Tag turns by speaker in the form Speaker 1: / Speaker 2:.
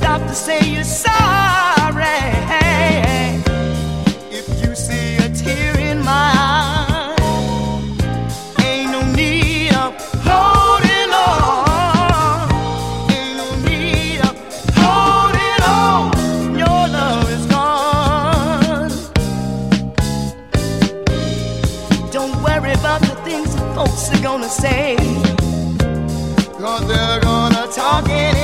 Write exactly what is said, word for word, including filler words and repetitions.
Speaker 1: stop to say you're sorry. If you see a tear in my eye, ain't no need of holding on. Ain't no need of holding on. Your love is gone. Don't worry about the things that folks are gonna say, 'cause they're gonna talk anyway.